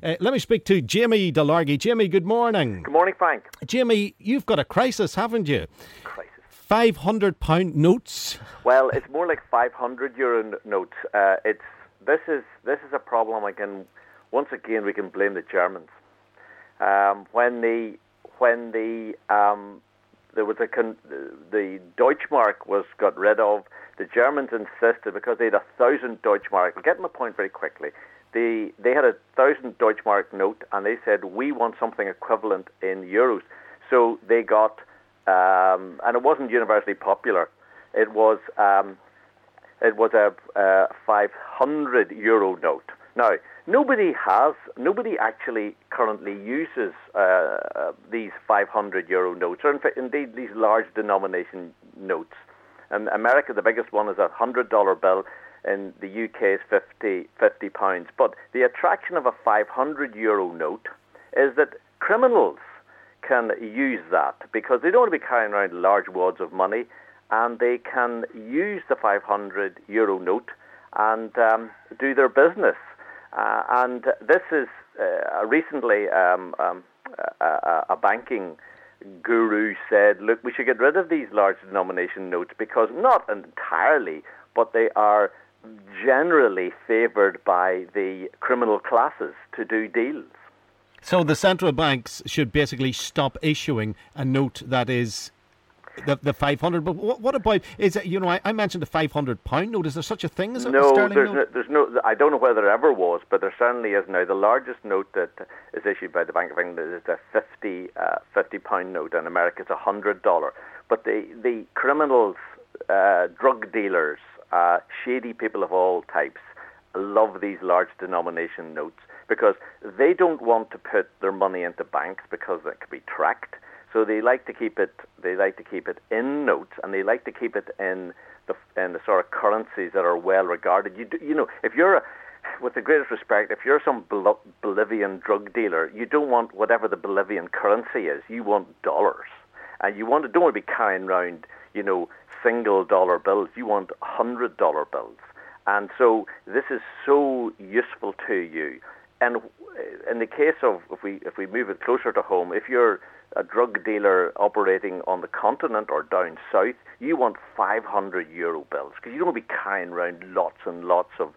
Let me speak to Jamie Delargy. Jamie, good morning. Good morning, Frank. Jamie, you've got a crisis, haven't you? Crisis. £500 notes. Well, it's more like €500 notes. This is a problem. Once again we can blame the Germans. When the Deutschmark was got rid of, the Germans insisted, because they had 1,000 Deutschmark. I'll get to my point very quickly. They had 1,000 Deutschmark note, and they said, we want something equivalent in euros. So they got, and it wasn't universally popular. It was a €500 note. Now, nobody actually currently uses these €500 notes, or indeed these large denomination notes. In America, the biggest one is a $100 bill. In the UK, is £50. But the attraction of a €500 note is that criminals can use that, because they don't want to be carrying around large wads of money, and they can use the €500 note and do their business. And this is recently a banking guru said, look, we should get rid of these large denomination notes, because not entirely, but they are generally favoured by the criminal classes to do deals. So the central banks should basically stop issuing a note that is the 500. But what about, is it, I mentioned a £500 note. Is there such a thing as a sterling note? There's no. I don't know whether there ever was, but there certainly is now. The largest note that is issued by the Bank of England is a £50 note. In America, it's $100. But the criminals, drug dealers, shady people of all types love these large denomination notes, because they don't want to put their money into banks because it could be tracked. So they like to keep it. They like to keep it in notes, and they like to keep it in the sort of currencies that are well regarded. If you're, with the greatest respect, if you're some Bolivian drug dealer, you don't want whatever the Bolivian currency is. You want dollars, and don't want to be carrying around, single dollar bills. You want $100 bills, and so this is so useful to you. And in the case of, if we move it closer to home, if you're a drug dealer operating on the continent or down south, you want €500 bills, because you don't want to be carrying around lots and lots of,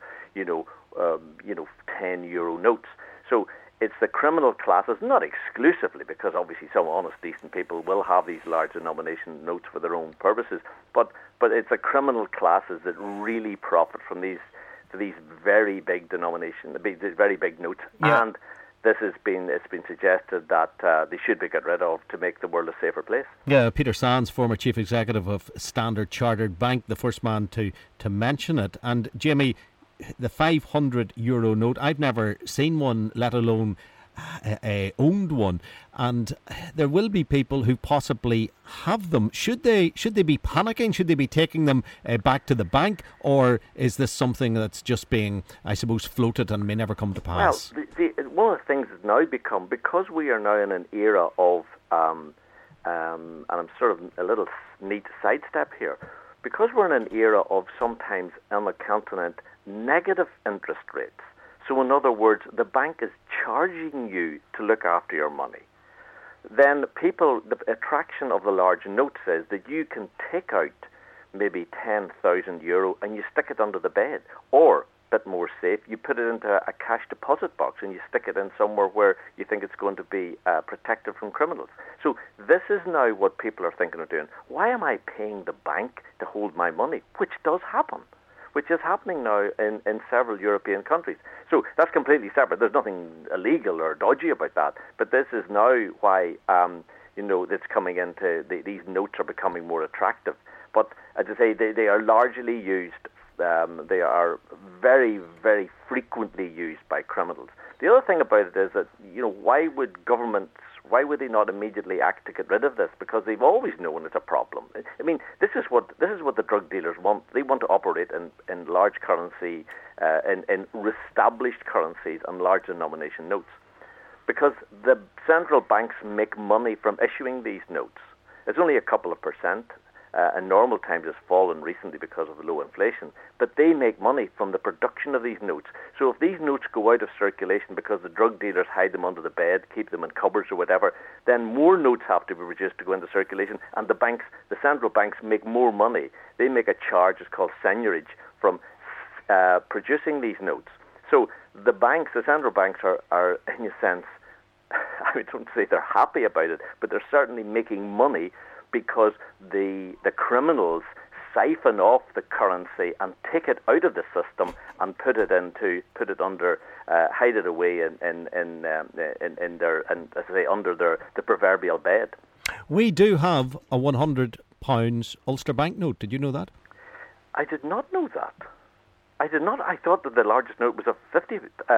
€10 notes. So it's the criminal classes, not exclusively, because obviously some honest, decent people will have these large denomination notes for their own purposes, but it's the criminal classes that really profit from these very big very big notes. Yeah. And it's been suggested that they should be got rid of to make the world a safer place. Yeah, Peter Sands, former chief executive of Standard Chartered Bank, the first man to mention it. And Jamie, the €500 note, I've never seen one, let alone owned one, and there will be people who possibly have them. Should they be panicking? Should they be taking them back to the bank, or is this something that's just being, I suppose, floated and may never come to pass? Well, one of the things has now become, because we are now in an era of, and I'm sort of a little neat sidestep here, because we're in an era of sometimes on the continent negative interest rates. So in other words, the bank is charging you to look after your money. Then the attraction of the large note says that you can take out maybe €10,000 and you stick it under the bed. Or, a bit more safe, you put it into a cash deposit box and you stick it in somewhere where you think it's going to be protected from criminals. So this is now what people are thinking of doing. Why am I paying the bank to hold my money? Which does happen. Which is happening now in several European countries. So that's completely separate. There's nothing illegal or dodgy about that. But this is now why, it's coming into, these notes are becoming more attractive. But as I say, they are largely used, they are very, very frequently used by criminals. The other thing about it is that, why would they not immediately act to get rid of this? Because they've always known it's a problem. I mean, this is what the drug dealers want. They want to operate in large currency, in established currencies and large denomination notes, because the central banks make money from issuing these notes. It's only a couple of percent. in normal times has fallen recently because of the low inflation, but they make money from the production of these notes. So if these notes go out of circulation because the drug dealers hide them under the bed, keep them in cupboards or whatever, then more notes have to be produced to go into circulation, and the central banks make more money. They make a charge, it's called seigniorage, from producing these notes. So the central banks are in a sense, I don't say they're happy about it, but they're certainly making money because the criminals siphon off the currency and take it out of the system and hide it away under the proverbial bed. We do have a £100 Ulster banknote. Did you know that? I did not know that. I did not. I thought that the largest note was a £50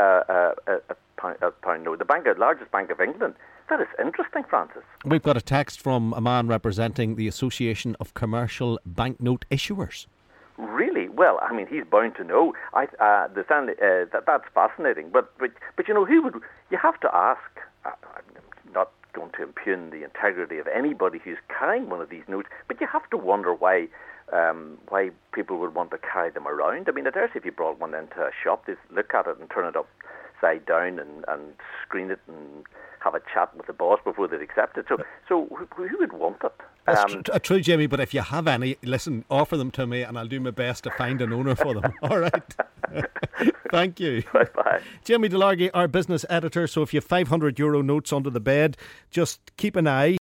pound note. The largest Bank of England. That is interesting, Francis. We've got a text from a man representing the Association of Commercial Banknote Issuers. Really? Well, I mean, he's bound to know. That's fascinating. But you know, you have to ask. I'm not going to impugn the integrity of anybody who's carrying one of these notes, but you have to wonder why people would want to carry them around. I mean, I dare say if you brought one into a shop, they'd look at it and turn it upside down and screen it and have a chat with the boss before they'd accept it. So who would want it? That's true, Jamie, but if you have any, listen, offer them to me and I'll do my best to find an owner for them. All right. Thank you. Bye-bye. Jamie DeLargy, our business editor. So if you have €500 notes under the bed, just keep an eye.